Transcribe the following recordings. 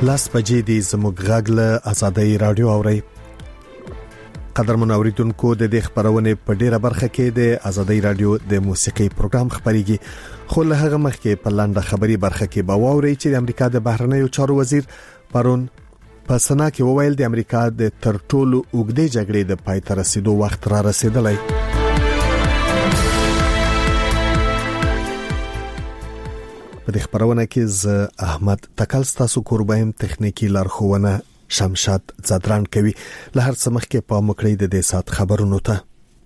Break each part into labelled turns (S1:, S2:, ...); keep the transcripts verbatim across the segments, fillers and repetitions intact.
S1: لاس بجې دی زموږ غږ له آزادۍ رادیو اوري. قدرمن اوریدونکو د دې خبرونه په ډیره برخه کې د آزادۍ رادیو د موسیقي پروګرام خبريږي، خو له هغه مخکې په لاندې خبري برخه کې به واوري چې د امریکا د بهرنیو چارو وزیر پرون په سنا کې وویل د امریکا د تر ټولو اوږدې جګړې د پای ته رسیدو وخت را رسیدلی. په دې خبرونه کې ز احمد تکل ستاسو کوربایم تخنیکی لارښوونه شمشاد زدران کوي. له هر څه مخکې په مکړې د دې سات خبرونو ته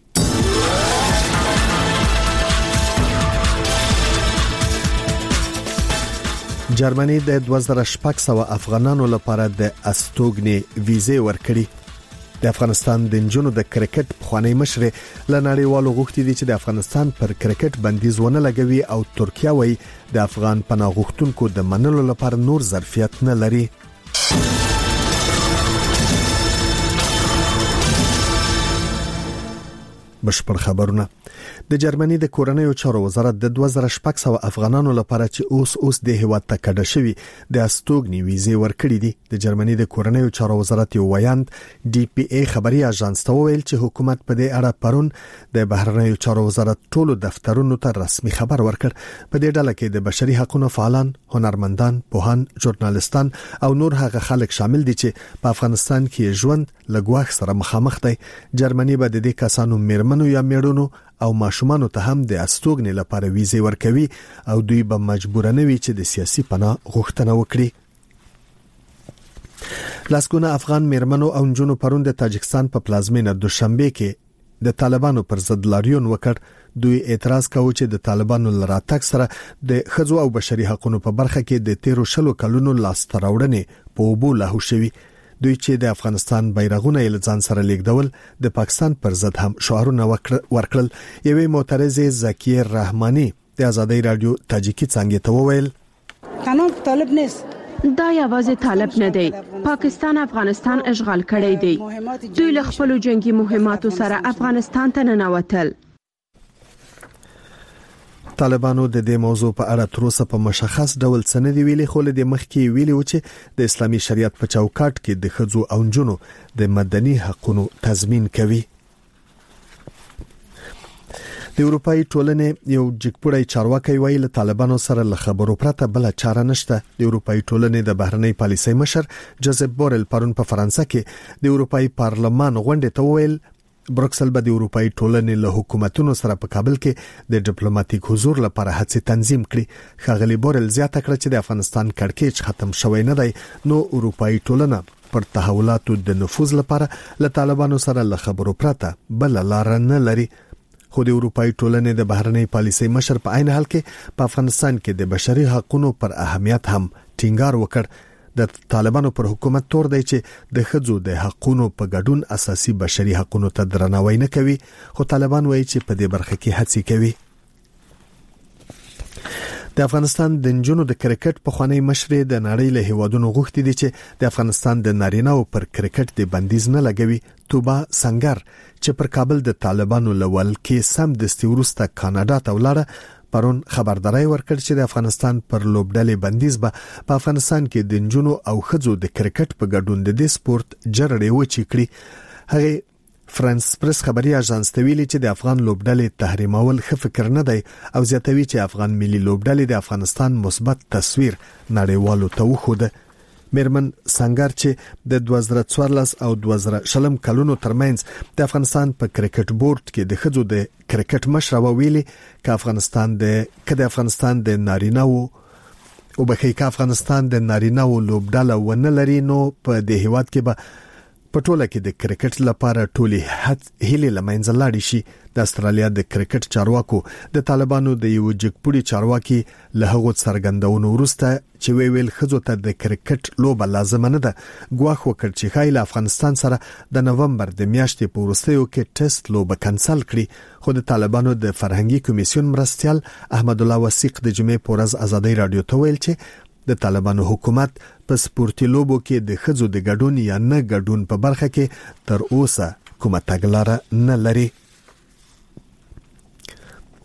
S1: جرمني د دوه زره شپږ سوه افغانانو لپاره د استوګنې ویزه ورکړي. د افغانستان د جنونو د کرکټ پخوانی مشر لنړیوالو غوښتي دي چې د افغانستان پر کرکټ بندیز ونه لګوي او ترکیه وایي د افغان پناه غوښتونکو د منلو لپاره نور ظرفیت نه لري. بشپړ خبرونه. د جرمني د کورنیو چارو وزارت د دوه زره شپږ سوه افغانانو لپاره چې اوس اوس د هیواد ته کډه شوی د استوګنې ویزه ورکړي دي. د جرمني د کورنیو چارو وزارت یو ویاند ډي پی ای خبري اژانس ته ویل چې حکومت په دې اړه پرون د بهرنیو چارو وزارت ټولو دفترونو ته رسمي خبر ورکړ. په دې ډله کې د بشري حقوقو فعالان، هنرمندان، پوهان، ژورنالیستان او نور هغه خلک شامل دي چې په افغانستان کې ژوند لګواخ سره مخامخ دي. جرمني به د دې کسانو میرمنو یا میړونو او ماشومانو ته هم د استوګنې لپاره ویزه ورکوي او دوی به مجبور نه وي چې د سیاسي پناه غوښتنه وکړي. لاسګونه افغان میرمنو او نجونو پرون د تاجکستان په پلازمینه دوشنبه کې د طالبانو پر ضد لاریون وکړ. دوی اعتراض کاوه چې د طالبانو لراتګ سره د ښځو او بشري حقوقو په برخه کې د تیرو شلو کلونو لاستراوړنې په اوبو لاهو شوي. دوی چې د افغانستان بیرغونه یې ځان سره لیږدول د پاکستان پر ضد هم شعارونه ورکړل. یوې معترضه زکیه رحمانی د آزادۍ رادیو تاجیکی څنګه ته وویل
S2: قانون طالب نیست،
S3: دا یوازې طالب نه دی، پاکستان افغانستان اشغال کړی دی. دوی له خپل جنگي مهماتو سره افغانستان ته ننوتل.
S1: طالبانو د دې موضوع په اړه تر اوسه په مشخص ډول څه نه دی ویلي، خو له دې مخکې ویلي و چې د اسلامي شریعت په چوکاټ کې د ښځو او نجونو د مدني حقوقو تضمین کوي. د اروپאי ټولنې یو جګپوړی چارواکي وایي له طالبانو سره له خبرو پرته بل چاره نشته. د اروپאי ټولنې د بهرنۍ پالیسۍ مشر جوزف بورل پرون په فرانسه کې د اروپאי پارلمان غونډې ته وویل بروکسل به د اروپאי ټولنې له حکومتونو سره په کابل کې د ډیپلوماټیک حضور لپاره هڅې تنظیم کړي. ښاغلي بورل زیاته کړه چې د افغانستان کړکېچ ختم شوی نه دی، نو اروپאי ټولنه پر تحولاتو د نفوذ لپاره له طالبانو سره له خبرو پرته بل لار نه لري. خو د اروپאי ټولنې د بهرنۍ پالیسۍ مشر په عین حال کې په افغانستان کې د بشري حقوقو پر اهمیت هم ټینګار وکړ. د طالبانو پر حکومت تور دی چې د ښځو د حقوقو په ګډون اساسي بشري حقوقو ته درناوی نه کوي، خو طالبان وایي چې په دې برخه کې هڅې کوي. د افغانستان د نجونو د کرکټ پخوانی مشر د نړۍ له هیوادونو غوښتي دي چې د افغانستان د نارینه‌و پر کرکټ د بندیز نه لګوي. توبه سنگر چې پر کابل د طالبانو لول کې سم د استورسته کاناډا ته ولاړه پرون خبرداري ورکړ چې د افغانستان پر لوبډلې بندیز به په افغانستان کې د نجونو او ښځو د کرکټ په ګډون د دې سپورت جرړې وچی کړي. هغه فرانس پریس خبري اژانس ته ویلي چې د افغان لوبډلې تحریمول ښه فکر نه دی او زیاتوي چې افغان ملي لوبډلې د افغانستان مثبت تصویر نړیوالو ته وښوده. میرمن سنگر چې د دوه زره څوارلس او دوه زره شلم کلونو ترمنځ د افغانستان په کرکټ بورډ کې د ښځو د کرکټ مشر ویلي ک افغانستان د کده افغانستان د نارینه‌و او بخې ک افغانستان د نارینه‌و لوبډاله ونه لري نو په دې هیواد کې به په ټوله کې د کرکټ لپاره ټولي هلي لمنځه لاړ شي. د استرالیا د کرکټ چارواکو د طالبانو د یو جګپوړي چارواکي له هغو څرګندونو وروسته چې ویل ښځو ته د کرکټ لوبه لازم نه ده، ګواښ وکړ چې خایل افغانستان سره د نومبر د میاشتې په وروستیو کې ټیسټ لوبه کانسل کړي. خو د طالبانو د فرهنګي کمیسیون مرستيال احمد الله وثیق د جمعې په ورځ آزادۍ رادیو ته ویل چې د طالبانو حکومت په سپورتي لوبو کې د ښځو د ګډون یا نه ګډون په برخه کې تر اوسه کومه تګلاره نه لري.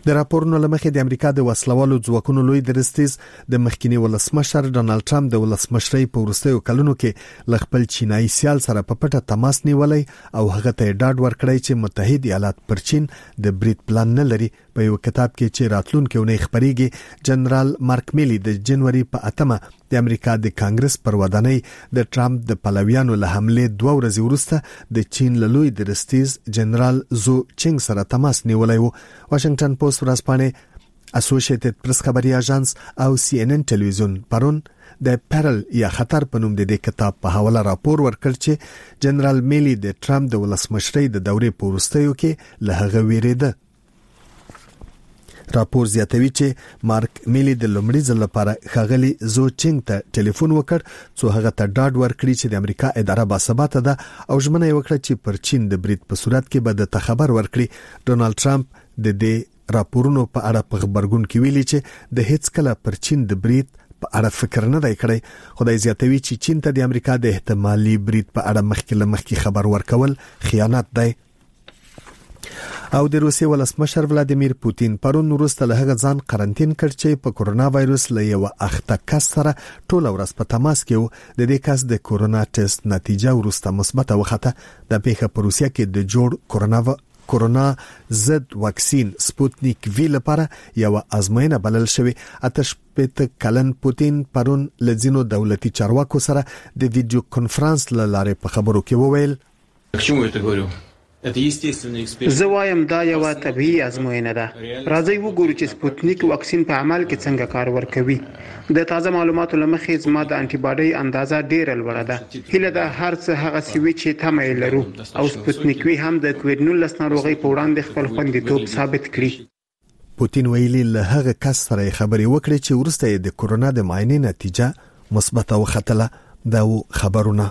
S1: د راپورونو لمخې د امریکا د وسلوالو ځواکونو لوی درستیز د مخکینی ولسمشر ډانلډ ټرمپ د ولسمشرۍ په وروستیو کلونو کې ل خپل چینایي سیال سره په پټه تماس نیولای او هغه ته ډاډ ورکړی چې متحده ایالات پر چین د بریټ پلان نه لري. په یو کتاب کې چې راتلونکي ونې خبريږي جنرال مارک میلی د جنوري په اتمه د امریکا د کانګرس پر ودانۍ د ټرمپ د پلویانو له حمله دوه ورځې وروسته د چین له لوی درستیز جنرال زو چینګ سره تماس نیولای وو. واشنگټن پوسټ ورځپاڼه، اسوسییټډ پریس خبري اژانس او سی ان ان ټلویزیون پرون د پرل یا خطر په نوم د دې کتاب په حواله راپور ورکړ چې جنرال میلی د ټرمپ د ولسمشرۍ د دورې په وروستیو کې له هغه ویریده. راپور زیاتوي چې مارک میلی د لومړي ځل لپاره ښاغلي زو چینګ ته ټلیفون وکړ څو هغه ته ډاډ ورکړي چې د امریکا اداره باثباته ده او ژمنه یې وکړه چې پر چین د بریټ په صورت کې به د خبر ورکړي. ډونالد ټرمپ د دې راپورونو په اړه په خبرګون کې ویلي چې د هیڅ کله پر چین د بریټ په اړه فکر نه دی کړی. خدای زیاتوي چې چین ته د امریکا د احتمالي بریټ په اړه مخکې له مخکې خبر ورکول خیانت دی. او د روسیې ولسمشر ولادیمیر پوتین پرون وروسته له هغه ځان قرنټین کړ چې په کورونا وایروس له یو اخته کس سره ټول ورځ په تماس کې و. د دې کس د کورونا ټیسټ نتیجه وروسته مثبت وخته. د پیښه په روسیه کې د جوړ کورونا و... کورونا ضد واکسین سپوتنیک وی لپاره یو ازموینه بلل شوی. اتش پته کلن پوتین پرون لزینو دولتي چارواکو سره د ویډیو کانفرنس لاره په خبرو کې وویل.
S4: زه وایم دا یو طبيعي ازموینه ده. راځي وګورو چې سپوتنیک واکسین په عمل کې څنګه کار ورکوي. د تازه معلوماتو لمخې زما د انټي باډي اندازه ډیره لوړه ده. هله دا هر څه هغه سوي چې تمه لرو او سپوتنیک وی هم د کووډ نولس ناروغي په وړاندې خپل خوندیتوب ثابت کړي.
S1: پوتین ویلي له هغه کس سره خبري وکړي چې ورسته د کورونا د معاینې نتیجه مثبت وختله. دا خبرونه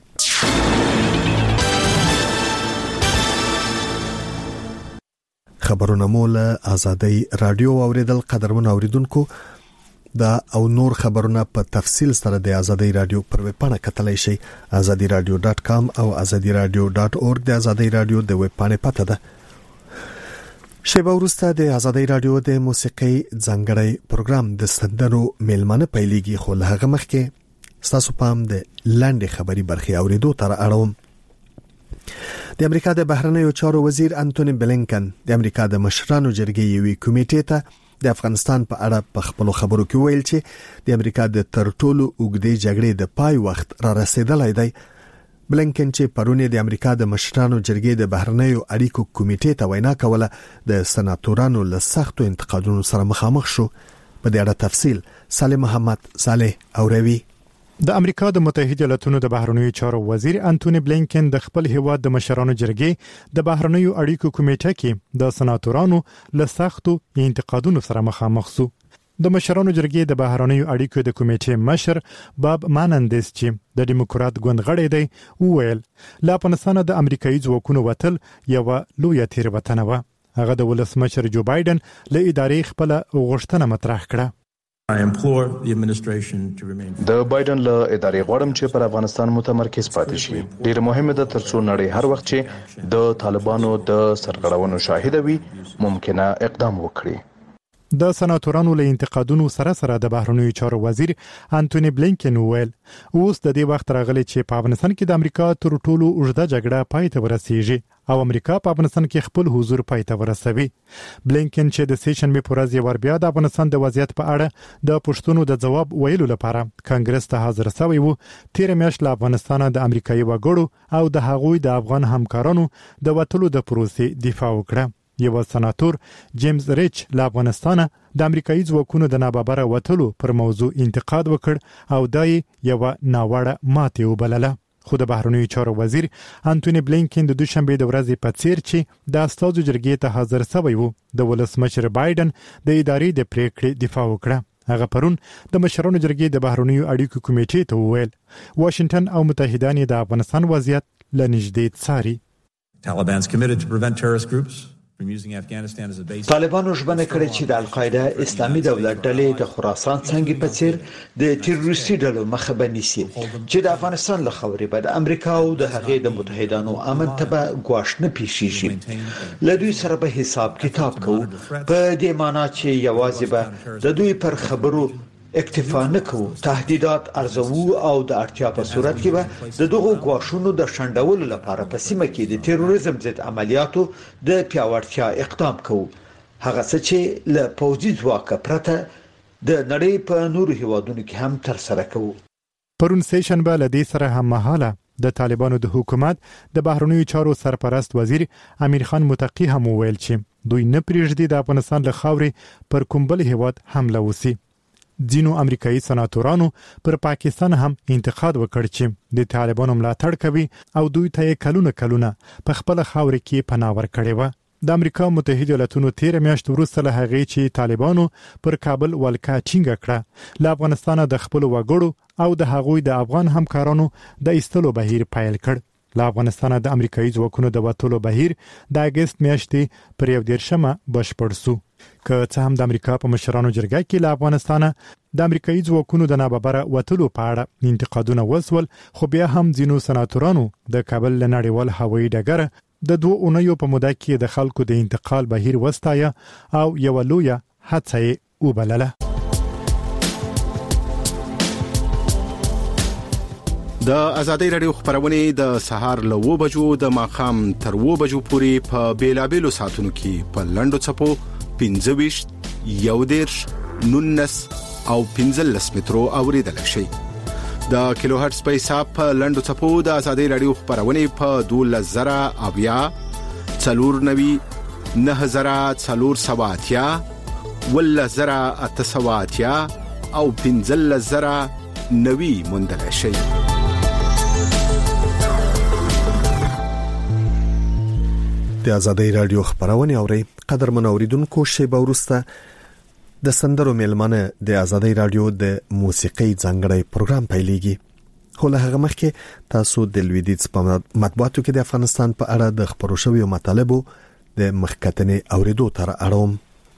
S1: خبرونه مول آزادۍ رادیو اوریدل. قدرمن اوریدونکو دا او نور خبرونه په تفصیل سره د آزادۍ رادیو پر ویب پاڼه کتلای شئ azadi radio dot com او azadi radio dot org. د آزادۍ رادیو د ویب پاڼې پته ده. شیبه وروسته د آزادۍ رادیو د موسیقي ځانګړی پروګرام د سندرو میلمانه پیلېږي، خو له هغه مخکې ستاسو پام د لاندې خبري برخې اوریدو تر اړوم. د امریکا د بهرنیو چارو وزیر انټونی بلینکن د امریکا د مشرانو جرګې یوې کمیټې ته د افغانستان په اړه په خپل خبرو کې ویل چې د امریکا د ترټولو اوږدې جګړې د پای وخت را رسیدلی دی. بلینکن چې پرونه د امریکا د مشرانو جرګې د بهرنیو اړیکو کمیټې ته وینا کوله د سناتورانو له سختو انتقادونو سره مخامخ شو. په دې اړه تفصیل صالح محمد صالح اوروي.
S5: د امریکا د متحده ایالاتونو د بهرنیو چارو وزیر انټونی بلینکن د خپل هیواد د مشرانو جرګې د بهرنیو اړیکو کمیټه کې د سناتورانو له سختو انتقادونو سره مخامخ شو. د مشرانو جرګې د بهرنیو اړیکو د کمیټې مشر باب مانندس چې د ډیموکرات ګوند غړی دی وویل لا افغانستان د امریکایي ځواکونو وتل یو لویه تیروتنه و. هغه د ولسمشر جو بایدن له ادارې خپل غوښتنه مطرح کړه.
S6: د بایدن له ادارې غواړم چې پر افغانستان متمرکز پاتې شي. ډېر مهمه ده ترڅو نړۍ هر وخت چې د طالبانو د سرغړونو شاهد وي ممکنه اقدام وکړي.
S5: د سناتورانو له انتقادونو سره سره د بهرنیو چارو وزیر انټونی بلینکن وویل اوس د دې وخت راغلی چې په افغانستان کې د امریکا تر ټولو اوږده جګړه پای ته ورسیږي او امریکا په افغانستان کې خپل حضور پای ته ورسوي. بلینکن چې د سې شنبه پر ورځ یو ور بیا د افغانستان د وضعیت په اړه د پښتنو د جواب ویلو لپاره کانګرس ته حاضر شوی وو، تیر میاشت له افغانستان د امریکایي وګړو او د هغوی د افغان همکارانو د وټلو د پروسې دفاع وکړه. یو سناتور جیمز ریچ له افغانستان د امریکایي ځواکونو د ناببره وټلو پر موضوع انتقاد وکړ او دای یو ناوړه ماته وبلله. خو د بهرنیو چارو وزیر انټونی بلینکن د دوشنبه د ورځې په څیر چې د استازو جرګې ته حاضر شوی وو د ولسمشر بایدن د ادارې د پریکړې دفاع وکړه. هغه پرون د مشرانو جرګې د بهرنیو اړیکو کمیټې ته وویل واشنگټن او متحدان د افغانستان وضعیت لنږدې څاري.
S7: Taliban's committed to prevent terrorist groups طالبانو ژمنه کړې چې د القاعده اسلامي دولت ډلې د خراسان څنګه په څیر د تروریستي ډلو مخه بنيسي چې د افغانستان له خاورې به د امریکا او د هغې د متحدانو امن ته به ګواښ نه پیښیږي. له دوی سره به حساب کتاب کوو په دې معنی چې یوازې به د دوی پر خبرو اکتفا نه کوو، تهدیدات ارزو او د اړتیا په صورت کې به د دغو ګواښونو د شنډولو لپاره په سیمه کې د تروریزم ضد عملیاتو د پیاوړتیا اقدام کوو، هغه څه چې له پوځي ځواک پرته د نړۍ په نورو هیوادونو کې هم تر سره کوو.
S5: پرون سیشن به لدی سره هم مهاله د طالبانو د حکومت د بهرنیو چارو سرپرست وزیر امیر خان متقی هم ویل چې دوی نه پریږدي د افغانستان له خاورې پر کوم بل هیواد حمله وسی. ځینو امریکایي سناتورانو پر پاکستان هم انتقاد وکړ چې د طالبانو ملاتړ کوي او دوی ته کلونه کلونه په خپل خاورې کې پناه ورکړي و. د امریکا متحده ایالاتونو تیر میاشت وروسته له هغې چې طالبانو پر کابل ولکه ټینګه کړه، له افغانستان د خپل وګړو او د هغوی د افغان همکارانو د ایستلو بهیر پیل کړ. له افغانستان د امریکایي ځواکونو د وټولو بهیر د اگست میاشتې پر یو دیرشمه بشپړ شو. که څه هم د امریکا په مشرانو جرګه کې له افغانستان د امریکایي ځواکونو د ناببره وټولو په اړه انتقادونه وسول، خو بیا هم ځینو سناتورانو د کابل له نړیوال هوایي ډګر د دوه اونیو په موده کې د خلکو د انتقال بهیر وستایه او یو لویه هڅه یې وبلله.
S8: د ازادۍ رادیو خبرونه د سهار له و بجو د ماخام تر و بجو پورې په بیلابېلو ساعتونو کې په لندو چپو پنځه ویشت، یو دیرش، نونس او پنځلس مترو اوریدل شي. د کیلو هرتز په حساب په لندو چپو د ازادۍ رادیو خبرونه په دولس زره اویا، څلور نوي، نه زره څلور سواتیا، ول زره اته سواتیا او پنځلس زره نوي موندل شي.
S1: د ازادۍ رادیو خبرونه اوري قدر منوریدونکو شیبه ورسته د سندرو میلمانه د ازادۍ رادیو د موسیقي ځانګړی پروګرام پیلېږي. خو له هغه مخکې تاسو د لویدیز په مطبوعاتو کې د افغانستان په اړه د خبرو شویو مطالبو د مخکتنې اوریدو تر اړوم.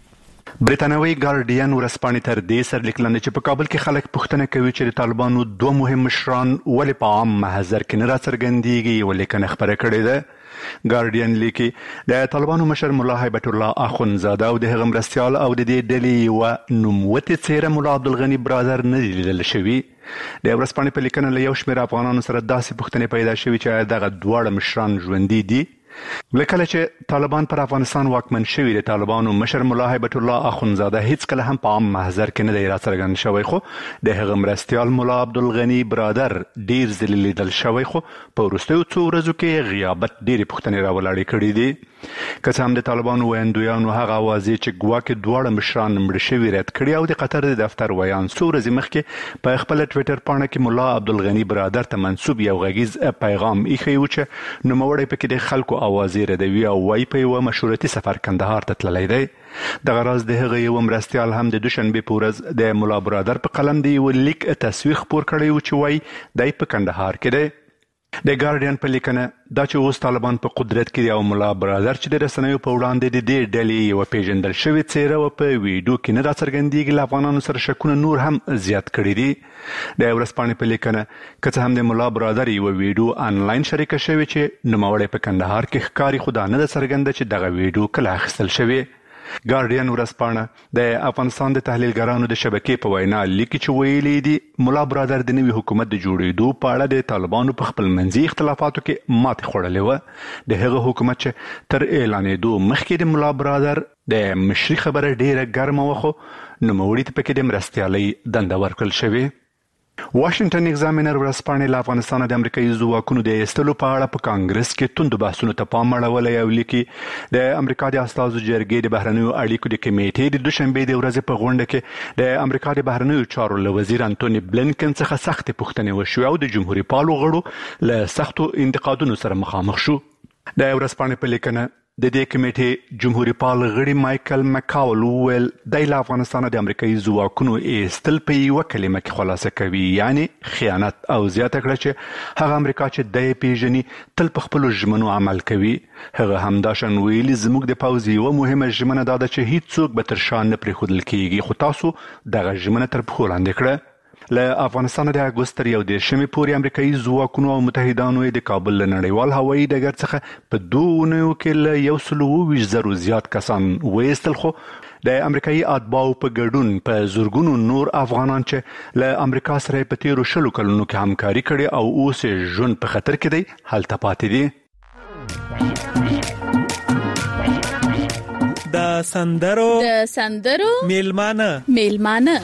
S9: بریتانوي ګارډین ورسپانې تر دې سر لیکلنه چې په کابل کې خلک پوښتنه کوي چې د طالبانو دوه مهم مشران ولې په عام محضر کې نه راڅرګندېږي، ولې کنه خبره کړې ده. ګارډین لیکي د طالبانو مشر مولا هیبت الله اخونزاده او د هغه مرستیال او د دې ډلې یو نوموتي څیره مولا عبدالغني برادر نه دی لیدل شوی. د ورسپانې په لیکنه له یو شمېر افغانانو سره داسې پوښتنې پیدا شوي چې دغه دواړه مشران ژوندي دي. لکه چې طالبان پر افغانستان واکمن شوي، د طالبانو مشر مولا هیبت الله اخونزاده هیڅ کله هم په عام محضر کې نه دی راڅرګند شوی، خو د هغه مرستیال مولا عبدالغني برادر ډیر ځلې لیدل شوی، خو په وروستیو څو ورځو کې غیابت ډېرې پوښتنې راولاړې کړي دي. که څه هم د طالبانو ویندویانو هغه اوازې چې ګواکې دواړه مشران مړه شوي رد کړي او د قطر د دفتر ویان څو ورځې مخکې په خپله ټویټر پاڼه کې مولا عبدالغني برادر ته منسوب یو غږیز پیغام ایښی و چې نوموړی پکې د خلکو اوازې ردوي او وایي په یوه مشورتي سفر کندهار ته تللی دی. دغه راز د هغه یو مرستیال هم د دوشنبې په ورځ د مولا برادر په قلم د یو لیک تصویر خپور کړی و چې وایي دی په کندهار کې دی. د ګارډین په لیکنه دا چې اوس طالبان په قدرت کې دی او مولا برادر چې د رسنیو په وړاندې د دې ډلې یوه پیژندل شوې څیره و په ویډیو کې نه راڅرګندېږي، له افغانانو سره شکونه نور هم زیات کړي دي. د ورځپاڼې په لیکنه که څه هم د مولا برادر یوه ویډیو آنلاین شریکه شوې چې نوموړی په کندهار کې ښکاري، خو دا نه ده څرګنده چې دغه ویډیو کله اخیستل شوې. ګارډین ورځپاڼه د افغانستان د تحلیلګرانو د شبکې په وینا لیکي چې ویلي دي مولا برادر د نوي حکومت د جوړېدو په اړه د طالبانو په خپل منځي اختلافاتو کې ماتې خوړلې وه. د هغه حکومت چې تر اعلانېدو مخکې د مولا برادر د مشري خبره ډیره ګرمه وه، خو نوموړي ته پکې د مرستیالۍ دنده ورکړل شوې. واشنگټن ایگزامینر ورځپاڼې له افغانستان د امریکایي ځواکونو د ایستلو په اړه په کانګرس کې توندو بحثونو ته پام اړولی او لیکي د امریکا د استازو جرګې د بهرنیو اړیکو د کمیټې د دوشنبې د ورځې په غونډه کې د امریکا د بهرنیو چارو له وزیر انټوني بلینکن څخه سختې پوښتنې وشوې او د جمهوري پالو غړو له سختو انتقادونو سره مخامخ شو. د ورځپاڼې په لیکنه د دې کمیټې جمهوریت پال غړي مايکل مکاول ویل د افغانستان د امریکایي ځواکونو ایستل په یو کلمه کې خلاصه کوي یعنی خیانت او زیاته کړه چې هغه امریکا چې د پیژني تل په خپل ژمنو عمل کوي. هغه همداشن ویلي زموږ د پوځ یو مهمه ژمنه دا ده چې هیڅ څوک به تر شا نه پرېښودل کیږي خو تاسو دغه ژمنه تر پښو لاندې کړه. له افغانستان د اګوست تر یو دېرشمې پورې امریکایي ځواکونو او متحدانو د کابل له نړیوال هوایي ډګر څخه په دوه اونیو کې له یو سل اوه ویشت زرو زیات کسان وایستل خو د امریکایي اتباعو په ګډون په زورګونو نور افغانان چې له امریکا سره په تیرو شلو کلونو کې همکاري کړې او اوس یې ژوند په خطر کې دی هلته پاتې دي.
S10: د سندرو
S11: د سندرو
S10: میلمانه
S11: میلمانه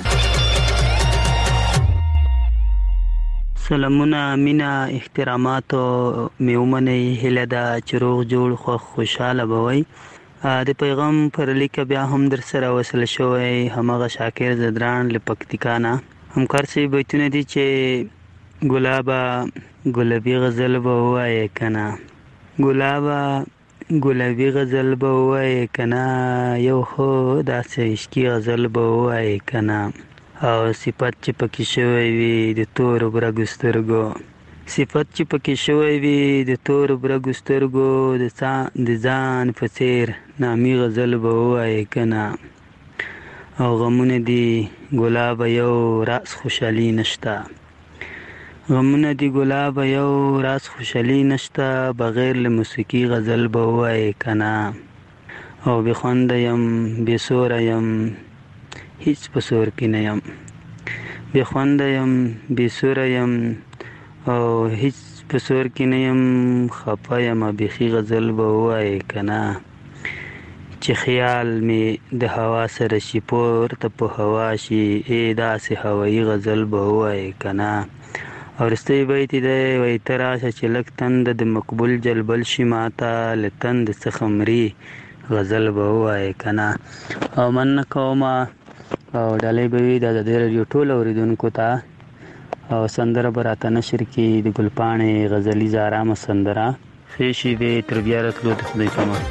S12: سلامونه مینا احترامات او میومنه هله دا چروغ جوړ خو خوشاله بوي. د پیغام پر لیک بیا هم در سره وصل شوی همغه شاکر زدران لپکتیکانا همکار سي بیتونه دي چې ګلابا ګلابي غزل به وای کنا ګلابا ګلابي غزل به وای کنا یو خو داسې عشقي غزل به وای کنا او صفات چې پکې شوی وي د تور برګ سترګو صفات چې پکې شوی وي د تور برګ سترګو د ځان د ځان په څیر نامي غزل به وای کنا او غمونه دي ګلاب یو راس خوشحالي نشتا غمونه دي ګلاب یو راس خوشحالي نشتا بغیر له موسیقي غزل به وای کنا او بخوند یم بسور یم هیڅ پسور کې نه یم بخوند یم بسور یم او هیڅ پسور کې نه یم خپه یم بخي غزل به وای کنا چې خیال می د هوا سره شي پورته په هوا شي ای داسې هوایي غزل به وای کنا. او رستی بیت دی وای تراشه چې لک تند د مقبول جلبل شي ماته لتند څخه مري غزل به وای کنا. او من کومه او ډالۍ به وي د د رادیو ټول اوریدونکو ته او سندره براته نشر کې د ګلپاڼې غزلي زارامه سندره فیشي به تر بیا راتلو د خدای په امان.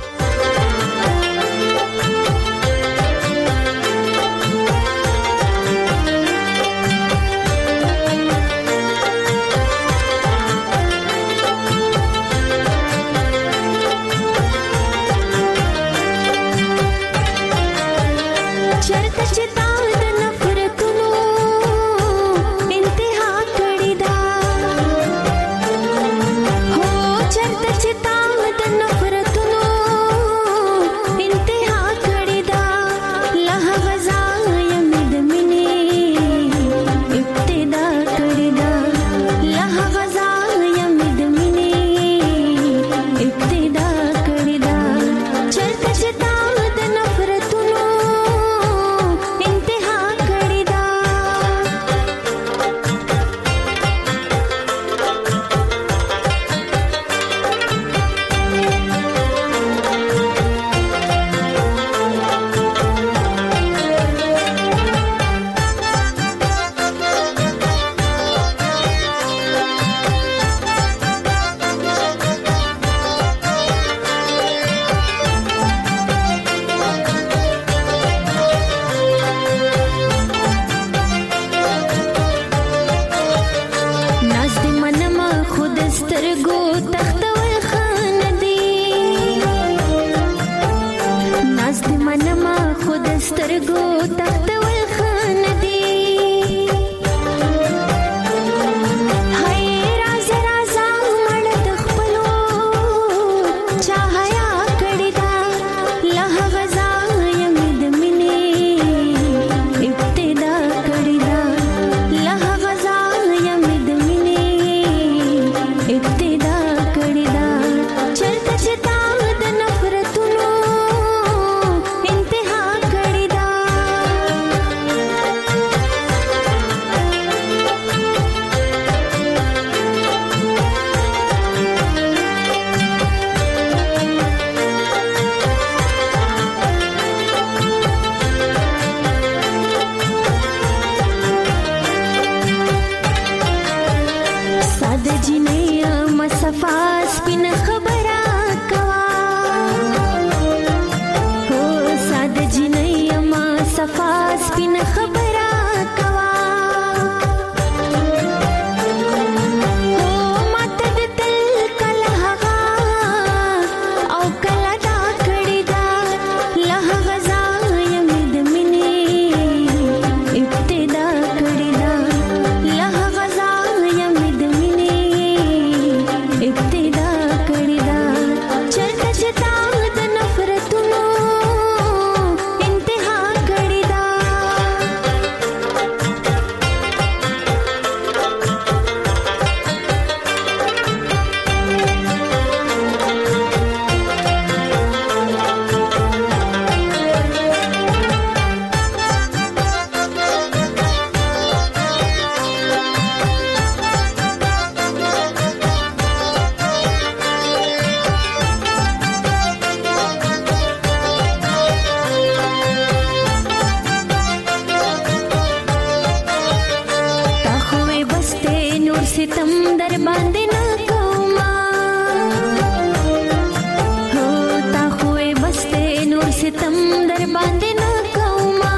S10: ستم در باندې نه کوما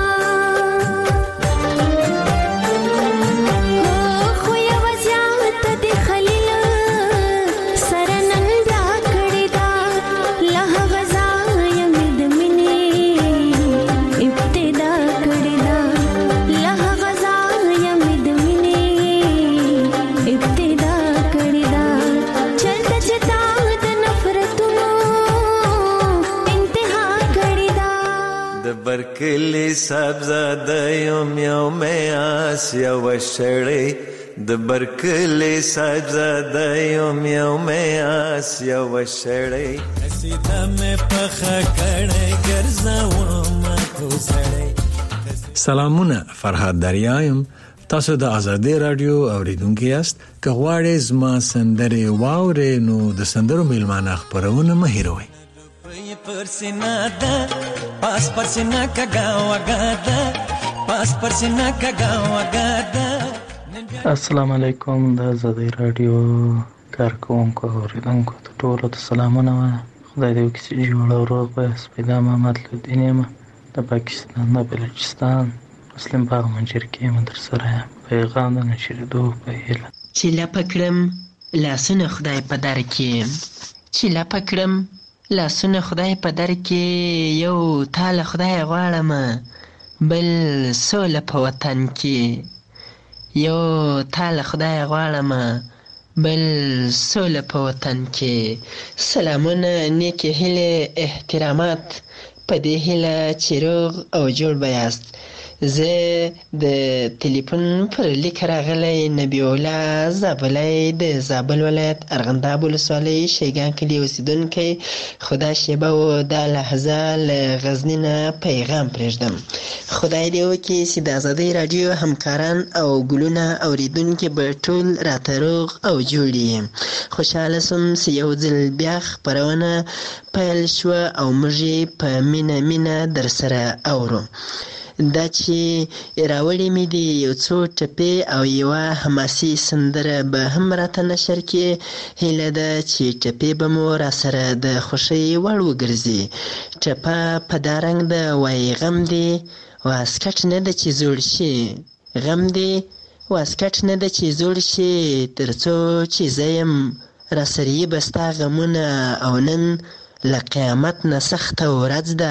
S10: خو یو زیات د خلیل سره نن را کړی دا له غزا یم د مینې ابتدا کړی دا له غزا یم د مینې ابتدا کړی دا چلته چتا د نفرتونو انتها کړی دا
S13: د برکلی سبزاده یم یو مې آس یو شړی د برکلی سبزاده یم یو مې آس یو شړی قصیده مې پخه کړی ګرځوم کو سړی.
S14: سلامونه، فرهاد دریایم. تاسو د آزادۍ رادیو اوریدونکو یاست. که غواړئ زما سندرې واورئ نو د سندرو میلمانه خپرونه مه هېروئ.
S13: پرسینا ده پاس پرسینا کګا وګا ده پاس پرسینا کګا وګا ده.
S15: السلام علیکم. د آزادۍ رادیو کارکوونکو اوریدونکو ته ټولو ته سلامونه وایم. خدای دې وکړي چې جوړ او روغ وایاست. پیدا محمد لودین یم د پاکستان د بلوچستان مسلم باغ منجر کې یم در سره یم. پیغام د نشریدو په هیله
S16: چې لپه کړم لاسونه خدای په در کې چې لپه کړم لاسونه خدای په در کې یو تاله خدای غواړم بل سوله په وطن کې یو تاله خدای غواړم بل سوله په وطن کې. سلامونه، نیکې هیلې، احترامات په دې هیله چې روغ او جوړ به یاست. زه د تلیفون پر لیک راغلی نبی الله زابلی د زابل ولایت ارغنداب ولسوالۍ شیګان کلي اوسېدونکی. خدا شیبه و دا لحظه له غزني نه پیغام پرېږدم. خدای دې وکړي چې د آزادۍ راډیو همکاران او ګلونه اوریدونکي به ټول راته روغ او جوړ وي. خوشحاله سوم چې یو ځل بیا خپرونه پیل شوه او موږ یې په مینه مینه در سره اورو. دا چې راوړې مې دي یو څو ټپې او یوه حماسي سندره به هم راته نشر کړي. هیله ده چې ټپې به مو راسره د خوښۍ وړ وګرځي. ټپه په دا رنګ ده وایي غم دی واسکټ نه ده چې زوړ شي غم دی واسکټ نه ده چې زوړ شي تر څو چې زه یم راسره یې به ستا غمونه او نن له قیامت نه سخته ورځ ده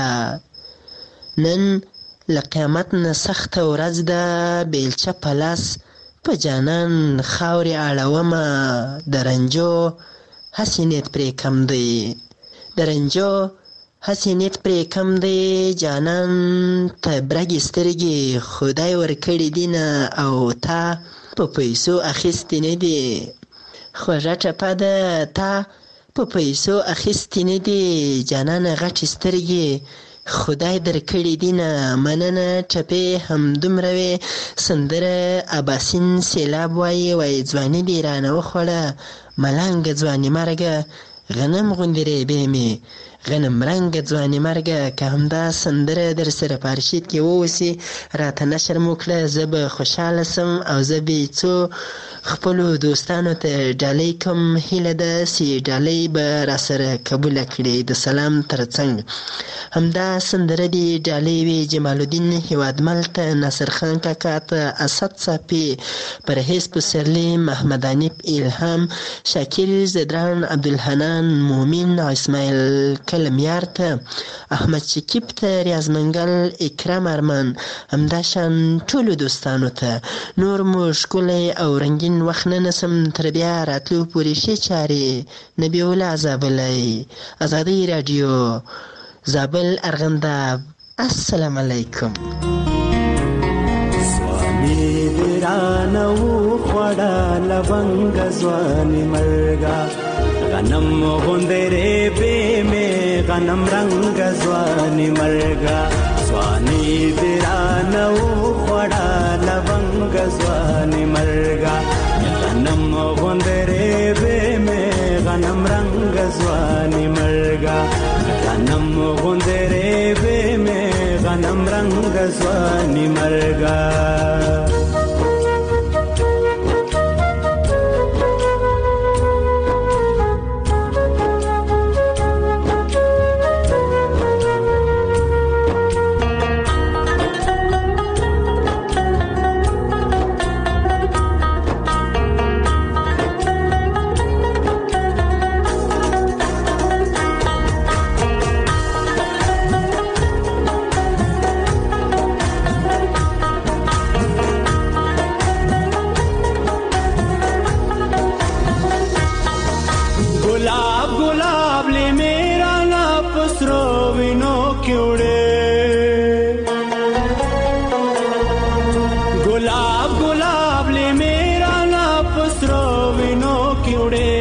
S16: نن له قیامت نه سخته ورځ ده بیلچه په لاس په جانان خاورې اړومه د رنجو هسې نیت پرې کم دی د رنجو هسې نیت پرې کم دی جانان ته برګې سترګې خدای ورکړي دي نه او تا په پیسو اخیستې نه دي خوږه ټپه ده تا په پیسو اخیستې نه دي جانانه غټې سترګې خدای در کړي دي نه مننه. ټپې همدومره وې. سندره اباسین سیلاب وایي وایي ځواني دې رانه وخوړه ملنګه ځواني مرګه غنم غوندې ریبې مې غنم رنګه ځواني مرګه. که همدا سندره در سره په ارشید کې واوسي راته نشر مو کړه زه به خوشحاله سم او زه به څو خپلو دوستانو ته ډالۍ کوم. هیله ده چې ډالۍ به راسره قبوله کړي د سلام ترڅنګ. همدا سندره دې ډالۍ وي جمال الدین هیوادمل ته، ناصر خان کاکا ته، اسد صافي، پرهیز پسرلی، محمد حنیف الهام، شاکر زدران، عبدالحنان مومن او اسماعیل کلمیار ته، احمد شکیب ته، ریاض منګل، اکرام ارمان، همداشان ټولو دوستانو ته. نور مو ښکلی او رنګین وخت نه نسم تر بیا راتلو پورې ښې چارې. نبی الله زابلی، آزادۍ راډیو، زابل ارغنداب. السلام علیکم.
S17: سوانی دیرانو خوڑا لونگ زوانی مرگا غنم غندرے بے میں غنم رنگ زوانی مرگا. سوانی دیرانو خوڑا لونگ زوانی مرگا غنم غندرے بے میں غنم رنگ زوانی مرگا. غنم غندرے بے میں غنم رنگ زوانی مرگا. پسرو وینو کیوړې ګلاب ګلاب لې میرا نا پسرو وینو کیوړې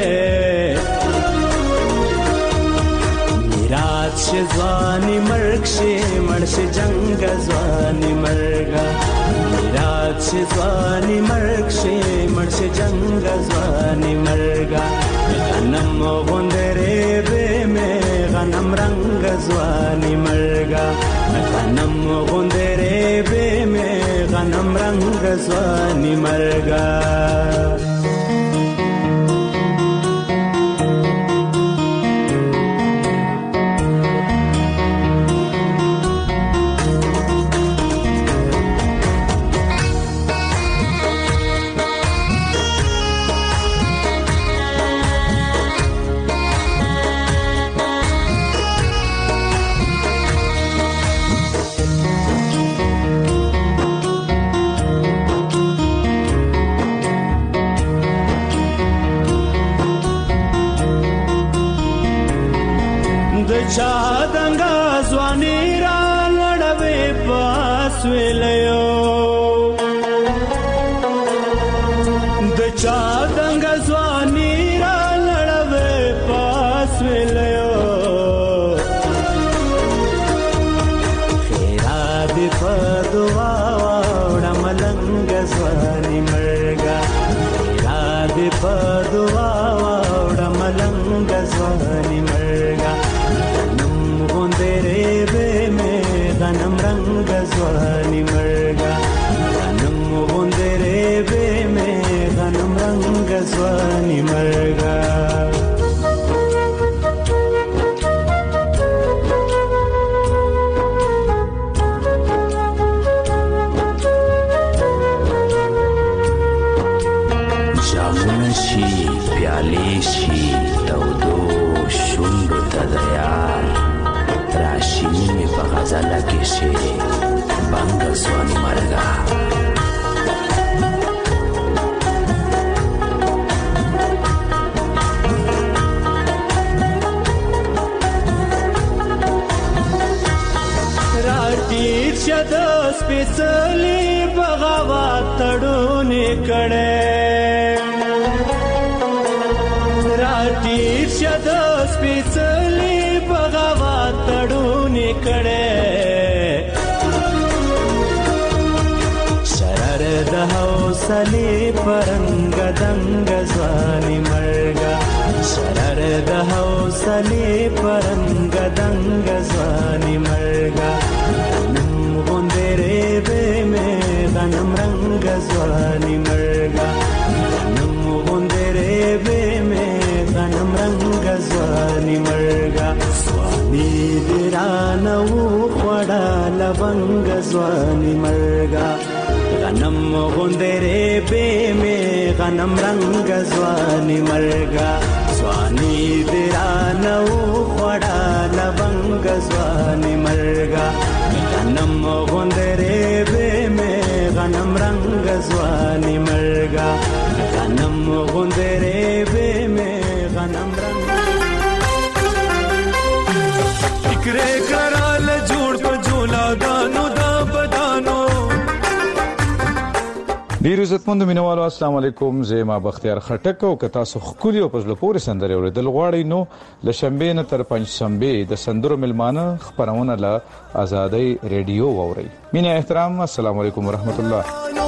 S17: میراث شزوانی مرګ شه مرش جنگ زوانی مرګا میراث شزوانی مرګ شه مرش جنگ زوانی مرګا غنم غوندره به مې غنم رنگ زوانی مرګا غنم غوندره به مې غنم رنگ زوانی مرګا چا دنګا ځواني را لړوي پاس ویلو د چا دنګا ځواني را لړوي پاس ویلو خیرا دې په دعا وړه ملنګ ځواني مرګا خیرا دې په دعا وړه ملنګ ځواني مرګا غنم رنگ زوانی مرگا غنم غندره به میں غنم رنگ زوانی مرگا جامون شی پیالی شی تودو شندو تدیار راشینی می په غزله کې شي بنګ سوانی مرګا راټیر شد سپېڅلې بغاوت تړونې کړې راټیر شد سپېڅلې بغاوت تړونې کړې شرر د حوصلې پرنګ دنګ ځواني مرګا شرر د حوصلې پرنګ دنګ ځواني مرګا غنم غوندره به مې غنم رنګ ځواني مرګا غنم غوندره به مې غنم رنګ ځواني مرګا سواني دیرانو خوړه لونګ ځواني مرګا غنم غوندره به مې غنم رنگ ځواني مرګا ځواني دیرانو خوړه لونګ ځواني مرګا غنم غوندره به مې غنم رنگ ځواني مرګا غنم غوندره به مې غنم رنگ فکر کرال جوړ په جولا دانو دا بدانو
S18: ډیر عزتمند مینوالو السلام علیکم زه ما بختیار خټک او کتا سو خولي او پزله پورې سندره اوریدل غواړی نو ل شنبه نه تر پنځ شنبه د سندرو ملمانه خبرونه ل آزادۍ ریډیو ووري مینه احترام السلام علیکم ورحمت الله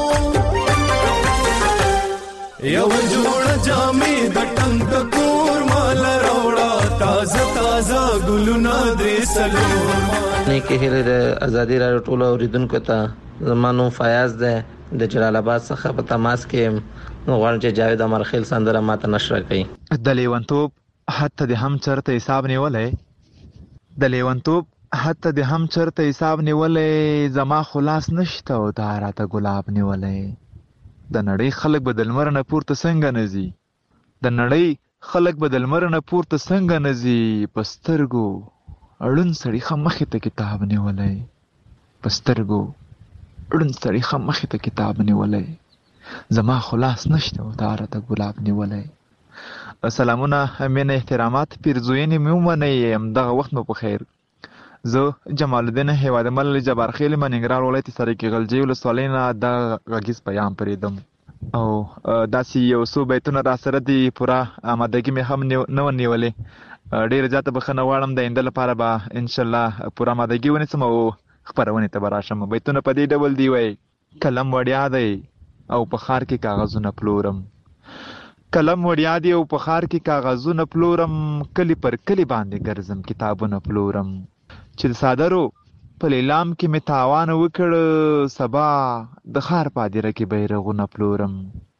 S17: یو جوړ جامې د ټنګ د کور مال راوړا تازه تازه ګلونه دې سلور
S19: نه کې هله د آزادۍ راډیو ټولو اوریدونکو ته زمانو فیاض ده د جلال آباد څخه په تماس کې غواړم چې جاوید امرخیل سندره ماته نشر کړي
S20: د لیونتوب حتی د هم چرته حساب نیولې د لیونتوب حتی د هم چرته حساب نیولې زما خلاص نشته او دا راته ګلاب نیولې د نړۍ خلک به د لمر نه پورته څنګه نزي د نړۍ خلک به د لمر نه پورته څنګه نزي پسترګو اړن سړی خمخه ته کتاب نیولې پسترګو اړن سړی خمخه ته کتاب نیولې زما خلاص نشته او دا راته ګلاب نیولې سلامونه مینه احترامات پیرزوینې مې ومنئ همدغه وخت مو په خیر. زه جمال الدین هیوادمل جبار خیل مننګرال ولایت سرکې غلجی ولسوالۍ نه د غږیز پیغام پرېږدم او داسې یو څو بیتونه را سره دي پوره آمادګي مې هم نه و نیولې. ډېره زیاته بخښنه غواړم د آینده لپاره به انشاءالله پوره آمادګي ونیسم او خپرونې ته به راشم. بیتونه په دې ډول دی وایي قلم وړیا دی او په ښار کې کاغذونه پلورم، قلم وړیا دی او په ښار کې کاغذونه پلورم، کلی پر کلی باندې ګرځم کتابونه پلورم، چې د صادرو په لیلام کې مې تاوان وکړ سبا د ښار په هدیره کې بیرغونه پلورم.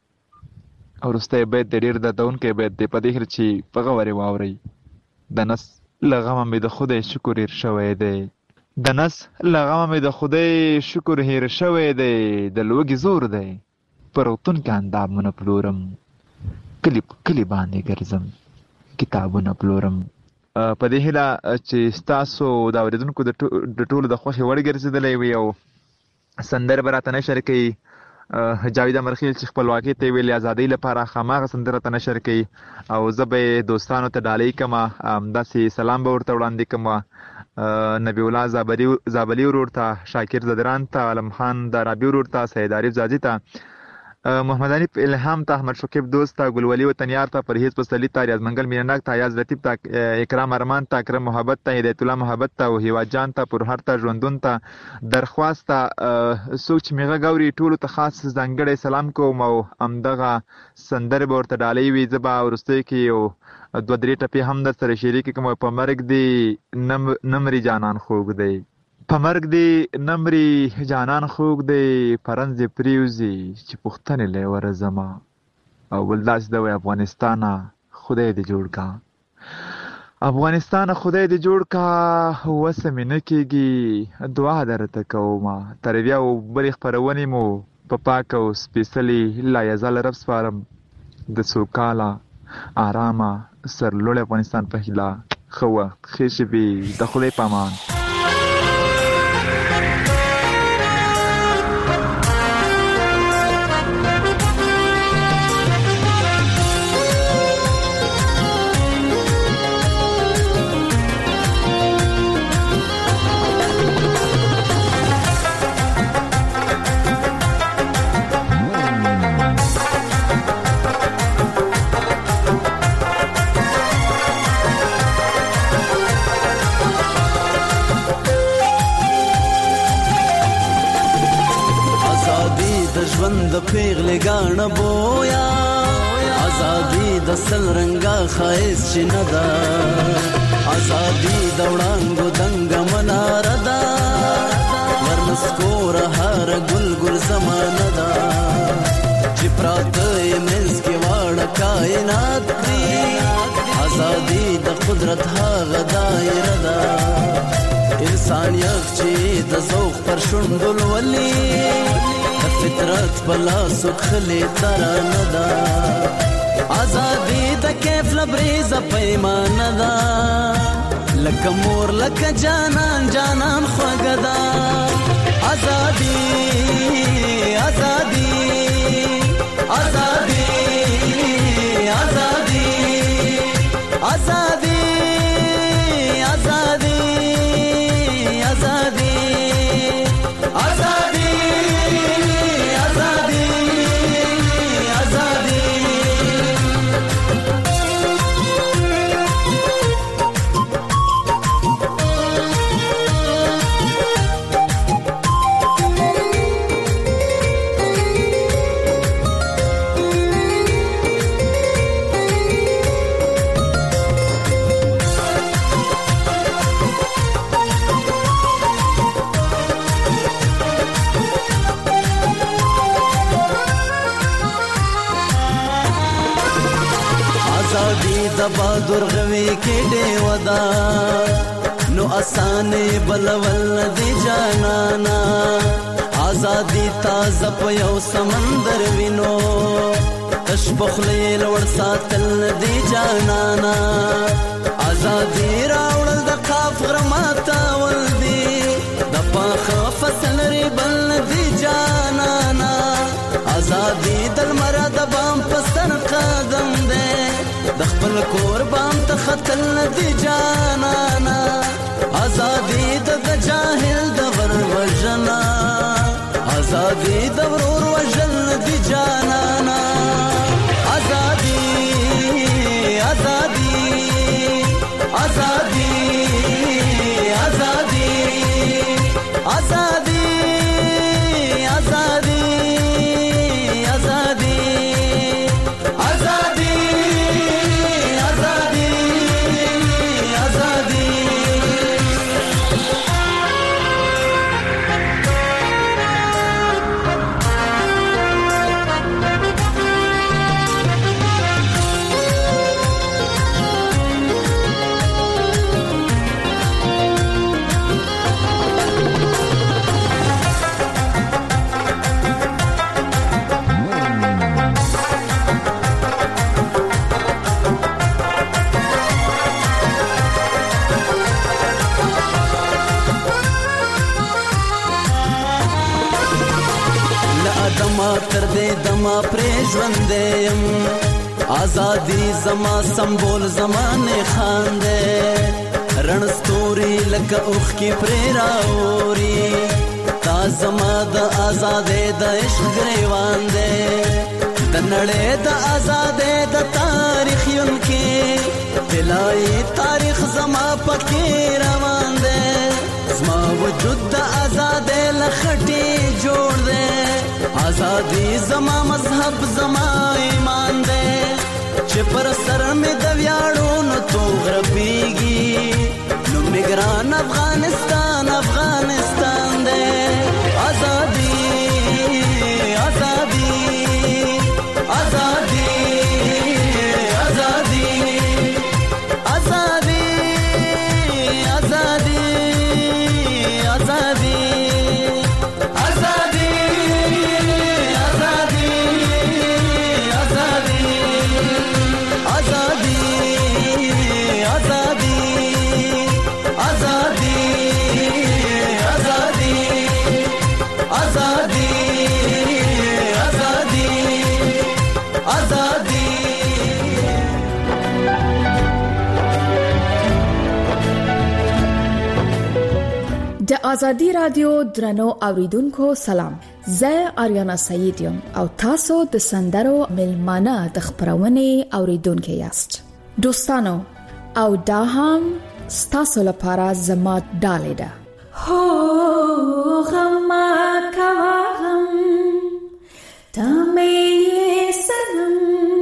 S20: او وروستی بیت د ډېر دردونکی بیت دی په دې هر چې په غورې واورئ. د نس له غمه مې د خدای شکر هېر شوی دی، د نس له غمه مې د خدای شکر هېر شوی دی، د لوږې زور دی په روغتون کې اندامونه پلورم، کلی په کلی باندې ګرځم کتابونه پلورم. په دې هیله چې ستاسو د اورېدونکو د ټولو د خوښې وړ ګرځېدلی وي او سندرې به راته نشر کوي. جاوید امرخیل چې خپلواکۍ ته یې ویلې ازادۍ لپاره هماغه سندره ته نشر کوي او زه به یې دوستانو ته ډالۍ کړم، همداسې سلام به ورته وړاندې کړم نبی الله زابلي ورور ته، شاکر زدران ته، علم خان دارابي ورور ته، سید عارف زاځي ته، محمد حنیف الهام ته، احمد شکیب دوست ته، ګلولي وطنیار ته، پرهیز پسرلي ته، ریاض منګل مینناک ته، ایاز لطیف ته، اکرام ارمان ته، اکرم محبت ته، هدایت الله محبت ته، هیواد جان ته، پرهر ته، ژوندون ته، درخواست ته، څوک چې مې غږ اوري ټولو ته خاص ځانګړی سلام کوم او همدغه سندرې به ورته ډالۍ وي. زه به وروستیو کې یو دوه درې ټپې هم در سره شریکې کړم. په مرګ دې نمرې جانان خوږ دی، په مرګ دې نمرې جانان خوږ دی، پرنځ دې پرېوځي چې پوښتنې لی ورځمه او بل داسې ده وایي افغانستانه خدای دې جوړ کا، افغانستانه خدای دې جوړ کا، وسه مې نه کېږي دعا درته کومه. تر بیا و بلې خپرونې مو په پاک او سپېڅلي لایزال رب سپارم. د سوکاله آرامه سرلوړی افغانستان په هیله ښه وخت ښې شپې د خدای په امان.
S21: پیغله گانا بویا ازادي د سل رنگا خایس چې نه ده، ازادي د وړانګو دنګ منار ده، ورنسکور هر ګل ګل زمانه ده، چې پراته یې منځ کې واړه کائنات دي، ازادي د قدرت هغه دایره ده، انسان یخ چې د ذوق پر شونډو لولي، فطرت بلا سخلی ترانه دا، آزادی دا کیف لبریز پیمانه دا، لکه مور لکه جانان جانان خوږه دا، آزادی آزادی آزادی آزادی آزادی آزادی آزادی آزادی د بادر غوي کې دی ودا نو اسانه بلول دی جانانا، آزادی تازه په یو سمندر وینو، تش بخلی لوړ ساتل دی جانانا، آزادی راوړل د قاف غرماتا ول دی، د پاخه فصل ری بل دی جانانا، آزادی دل مراد بام پستر قدم دی، د کور بام ته خطل ندی جانانا ازادي د جاهل د ور وجنا ازادي د ورور وجل ندی جانانا ازادي ازادي ازادي ازادي ازادي ازادي ازادي ازادي ازادي ازادي دما تر دې دما پرې ژوندېم ازادي زما سمبول زمانه خاندې رڼ ستوري لکه اوښ کې پرې راوري تا زما د آزادۍ د عشق ګریوان دې د نړۍ د آزادۍ د تاریخ یون کې طلایي تاریخ زما پکې روان دې زما وجود د آزادۍ لخټې جوړ دې آزادی زما مذهب زما ایمان دے چې پر سر می د ویاړو نو تو غربيږي نو میګران افغانستان افغانستان دے آزادی آزادی آزادی آزادی آزادی آزادی آزادی
S2: د ازادي رادیو درنو اوریدونکو سلام زه آریانا سعید یم او تاسو د سندرو ملمانه د خبرونه اوریدونکو یاست دوستانو او دا هم ستاسو لپاره زما ډالې ده هو غم کا غم تمه سنم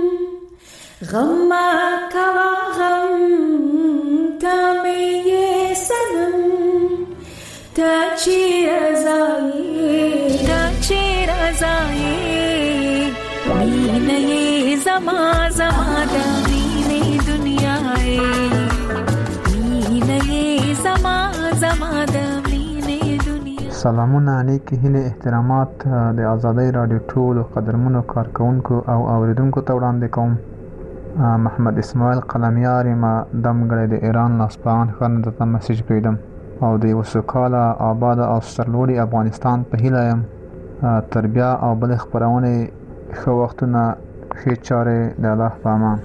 S2: غم کا غم تمه سنم تا چیر زایی تا چیر زایی مینه زما زما دا مینه دنیای مینه زما زما دا مینه دنیا.
S22: سلامونه علیکم هله احترامات د آزادۍ رادیو ټول قدرمنو کارکونکو او اوریدونکو ته وړاندې کوم. محمد اسماعیل قلمیار ما دمګړی د ایران لاسپان خان ته میسج پیدم او د وسوکاله آباد او سرلوړي افغانستان په هیله يم تربیه او بل خبرونه خو وختونه خې چاره د الله په امان.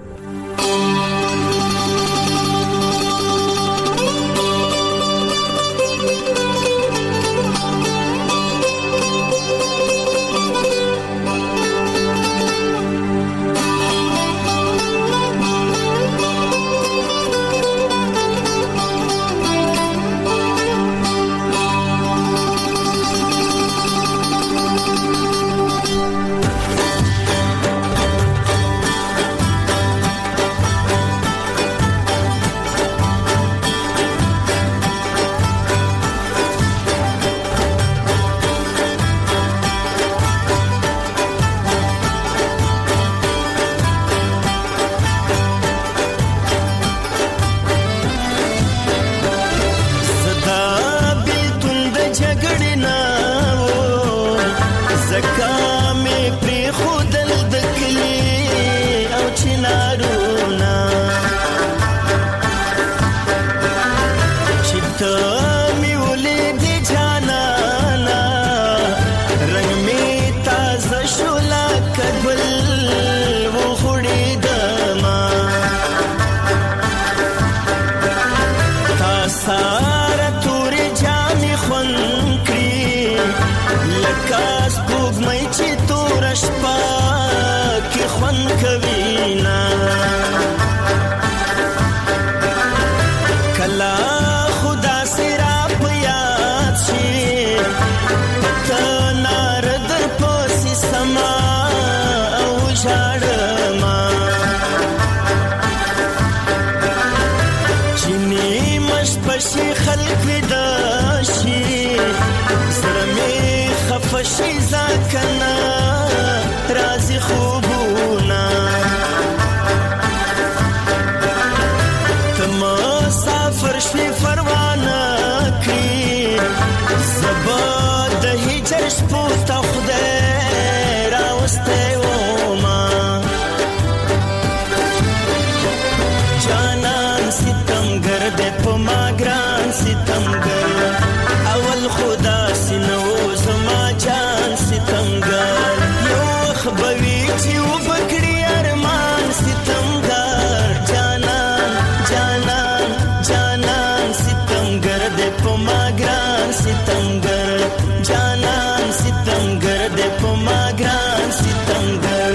S3: سارا تورې جامې خوند کړي لکه سپوږمۍ چې توره شپه کې خوند کوي نه کله خدا سره په یاد شي ته نار در پسې سما او ژاړما چې نیمه شپه شي خلک ویده شي زړه مې خفه شي ځکه نه راځي خوبونه ته مسافر شوې پروانه کړي زه به د هجر شپو ته خدای راوستی وما جانان ستمګر دی په ما ګران ستمګر اول خدا سینو زما جان ستمګر یو وخت به وي چې وبکړي ارمان ستمګر جانان جانان جانان ستمګر دی په ما ګران ستمګر جانان ستمګر دی په ما ګران ستمګر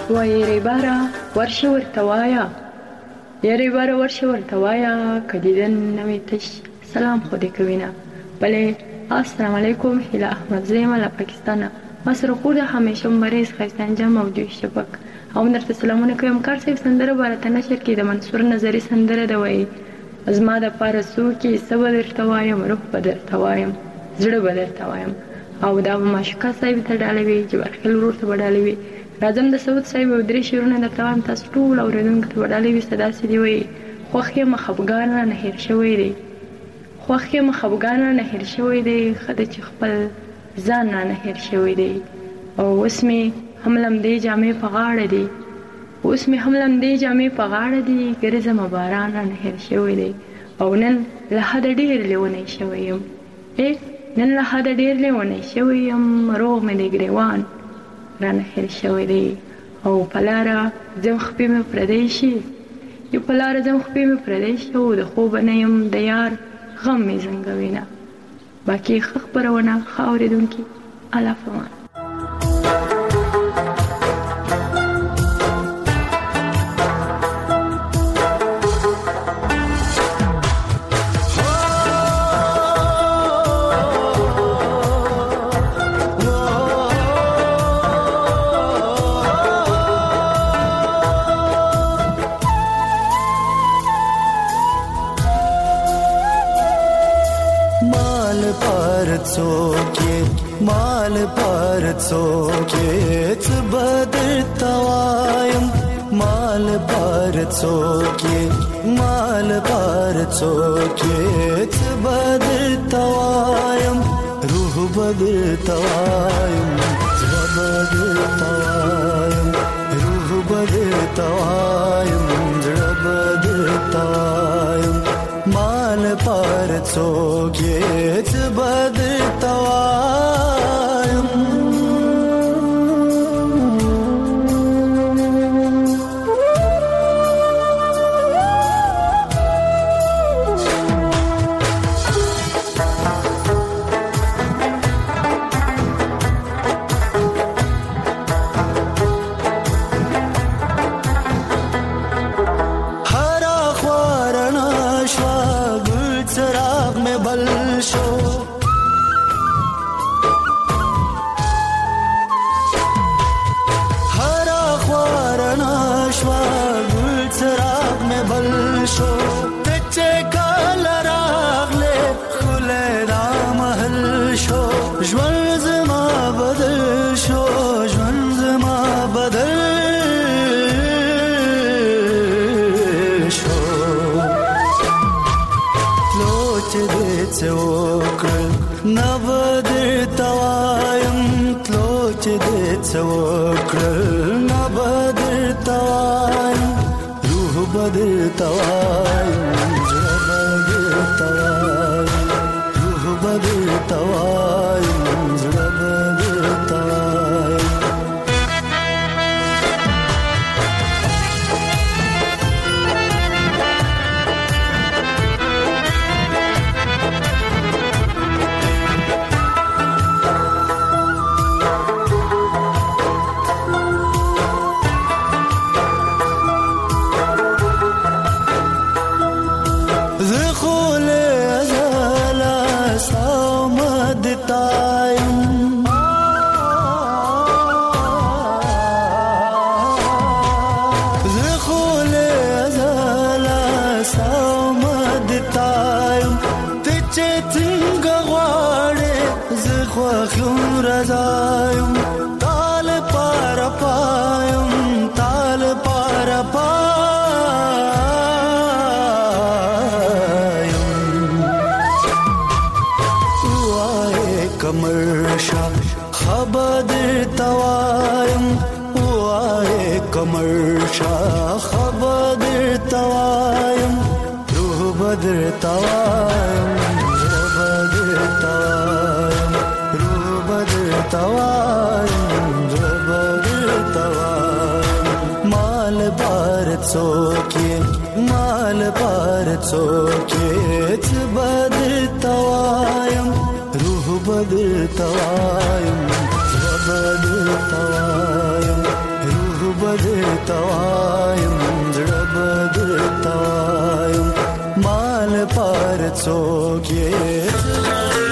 S4: وای ریبارا ورشه ورته وایا یا ریبارا ورشه ورته وایا که دیدن نوی تش سلام خو دې کوي نه. بلې السلام علیکم هیله احمد زیمه له پاکستانه. ما سره خور ده همیشه مریض ښایسته انجام او جوش شپک او درته سلامونه کوم. کار صاحب سندره به راته نشر کړي د منصور نظري سندره ده وایي زما دپاره څوک یې څه به درته وایم روح به درته وایم زړه به درته وایم. او دا به معشوقه صاحب ته ډالۍ وي جبارخیل ورور ته به ډالۍ وي. راځم د سعود صاحب او درې شعرونه درته وایم تاسو ټول اورېدونکو ته به ډالۍ وي. څه داسې دي وایي خوښ یم خفګان رانه هېر شوی دی خوښ یم خفګان رانه هېر شوی دی ښه ده چې خپل ځان رانه هېر شوی دی. او اوس مې هم لمدې جامې په غاړه دي اوس مې هم لمدې جامې په غاړه دي ګرځمه باران رانه هېر شوی دی. او نن له حده ډېر لیونی شوی یم ای نن له حده ډېر لیونی شوی یم روغ مې د ګریوان رانه هېر شوی دی. او په لاره ځم خپې مې پردی شي یو په لاره ځم خپې مې پردی شي او د خوبه نه یم د یار غم مې زنګوي نه. باقي ښه خپرونه ښه اورېدونکي الله فمان.
S21: مال پر څوکې څه بدرته وایم مال پر څوکې مال پر څوکې څه بدرته وایم روح بدرته وایم زړه بدرته وایم روح بدرته وایم زړه بدرته وایم مال پر څوکې څه بدرته وایم. بدر توایم زړه بدر توایم مال پار څوک یې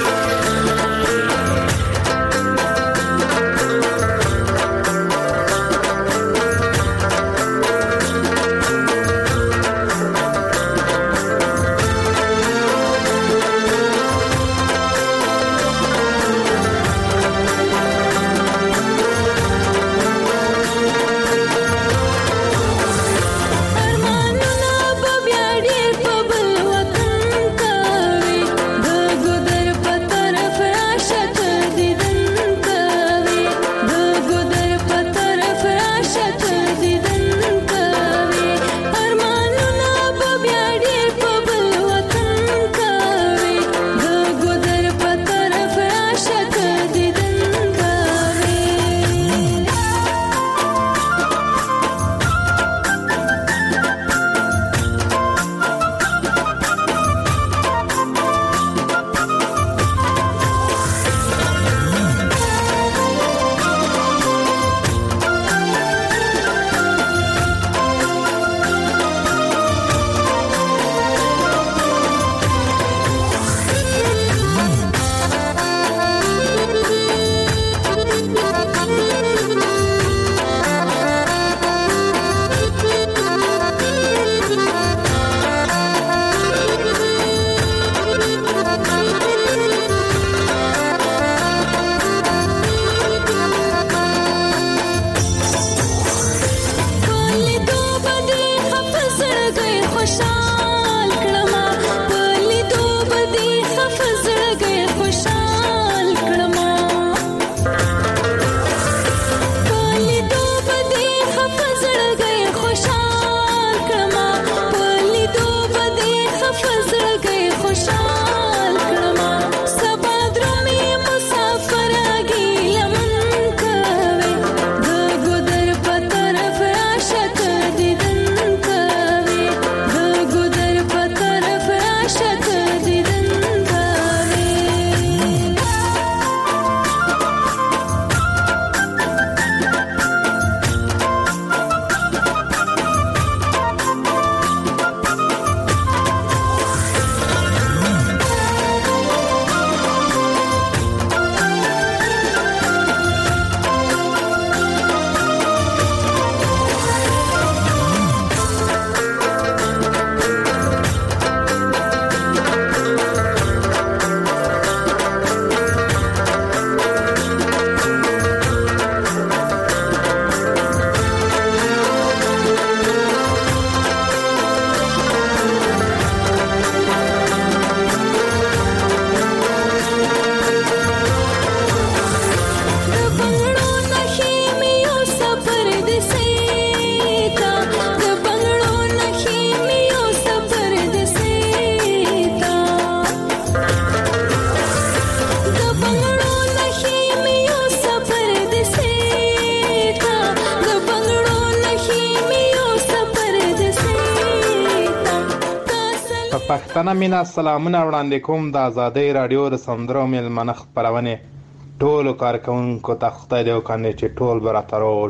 S6: پښتنه مینا سلامونه وړاندې کوم د آزادۍ رادیو د سندرو میلمنه خپرونې ټولو کارکوونکو ته خدای دې وکړي چې ټول به راته روغ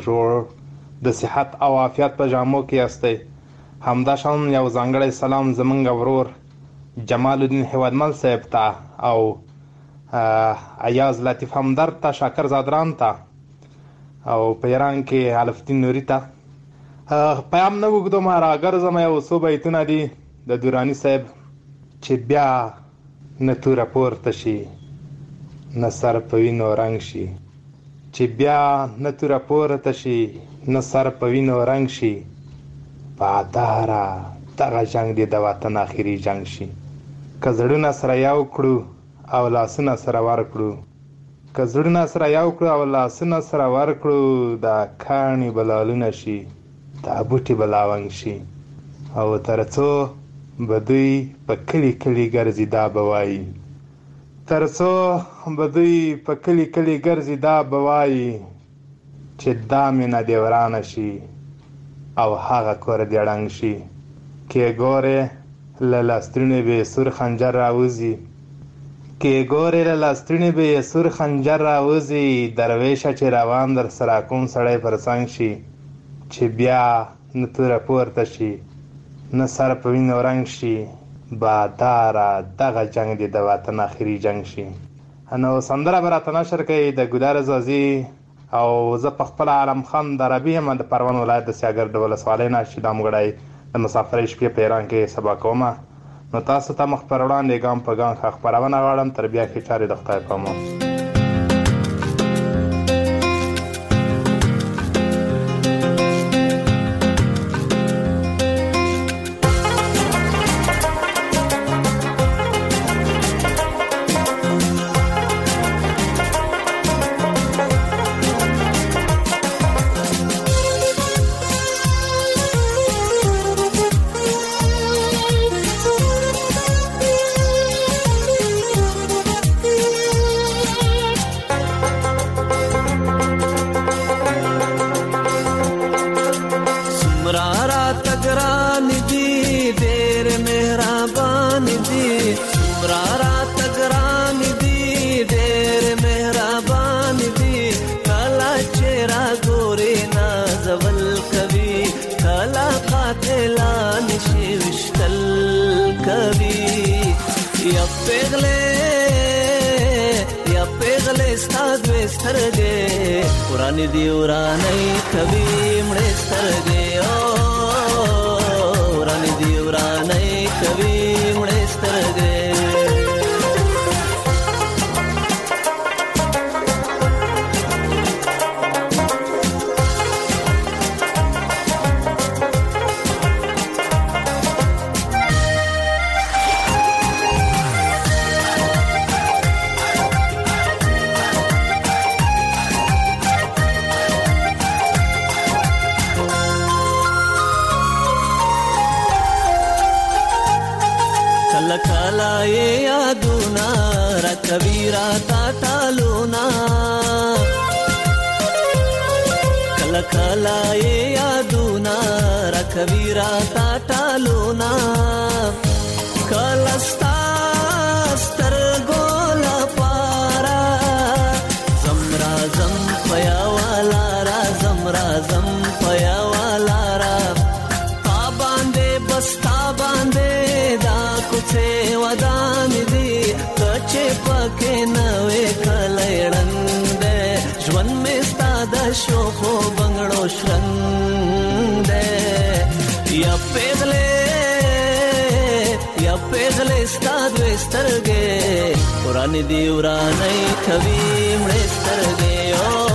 S6: جوړ د صحت او عافیت په جامو کې یاستئ. همداشان یو ځانګړی سلام زمونږ ورور جمال الدین هیوادمل صاحب ته او ایاز لطیف همدرد ته، شاکر زادران ته او په ایران کې الفدین نوري ته. پیام نه اوږدوم، راګرځم یو څو بیتونه دي د دراني صاحب چې بیا نه توره پورته شي نه سر په وینو رنګ شي، چې بیا نه توره پورته شي نه سر په وینو رنګ شي، باداره دغه جنګ دی د وطن آخري جنګ شي. که زړونه سره یو کړو او لاسونه سره ورکړو، که زړونه سره یو کړو او لاسونه سره ورکړو، دا کاڼي به لالونه شي، دا بوټي به لاونګ شي، او تر څو به دوی په کلي کلي ګرځي دا به وایي، تر څو به دوی په کلي کلي ګرځي دا به وایي چې دا مینه دې ورانه شي او هغه کور دې ړنګ شي. کې ګورې له لاسترونې به یې سور خنجر راوځي، کې ګورې له لاسترونې به یې سور خنجر راوځي، درویشه چې روان در سره کوم سړی پر څنګ شي چې بیا نه توره پورته شي نه سر په وینو رنګ شي، باداره دغه جنگ دی د وطن آخري جنگ شي. نو سندره به راته نشر کوي د ګلدار زازي، او زه په خپل عالم خان د عربي یم د پروان ولایت د سیاګر د ولسوالۍ نه چې دا مګړی د مسافرۍ شپې په ایران کې سبا کومه. نو تاسو ته مخ پر وړاندې ګام په ګام ښه خپرونه غواړم، تر بیا کې چارې د خدای په امان.
S21: ورانی دی ورانی کبھی مړې سترګې، او ورانی دی ورانی کبھی مړې سترګې. کبیرا تا ټالونا کلا کلا یادونا را کبیرا تا ټالونا کلا ستا سترګولا پارا زمرا زم پیا والا را زمرا زم پیا والا را تا باندې بستا باندې دا کوڅه ودان دي چې پکې نوې کلېړند ژوند مې ستا د شوخو بنګړو شرنګ یا پیغلې یا پیغلې ستا دوې سترګې ورانې دي ورانې کوي مړې سترګې.